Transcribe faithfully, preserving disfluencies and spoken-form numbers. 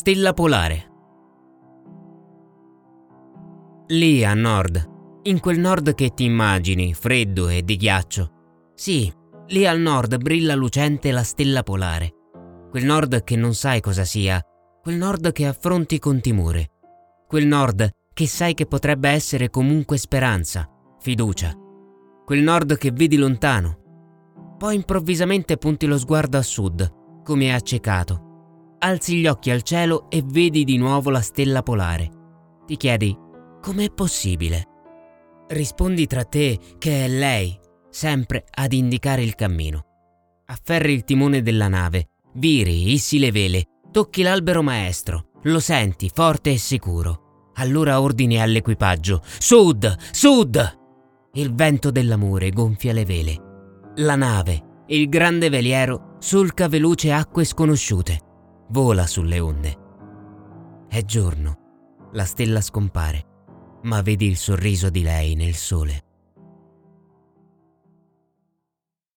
stella polare. Lì a nord, in quel nord che ti immagini, freddo e di ghiaccio. Sì, lì al nord brilla lucente la stella polare. Quel nord che non sai cosa sia, quel nord che affronti con timore. Quel nord che sai che potrebbe essere comunque speranza, fiducia. Quel nord che vedi lontano. Poi improvvisamente punti lo sguardo a sud, come accecato. Alzi gli occhi al cielo e vedi di nuovo la stella polare. Ti chiedi, com'è possibile? Rispondi tra te che è lei, sempre ad indicare il cammino. Afferri il timone della nave, viri, issi le vele, tocchi l'albero maestro, lo senti forte e sicuro. Allora ordini all'equipaggio: sud, sud! Il vento dell'amore gonfia le vele. La nave, il grande veliero, solca veloce acque sconosciute. Vola sulle onde. È giorno, la stella scompare, ma vedi il sorriso di lei nel sole.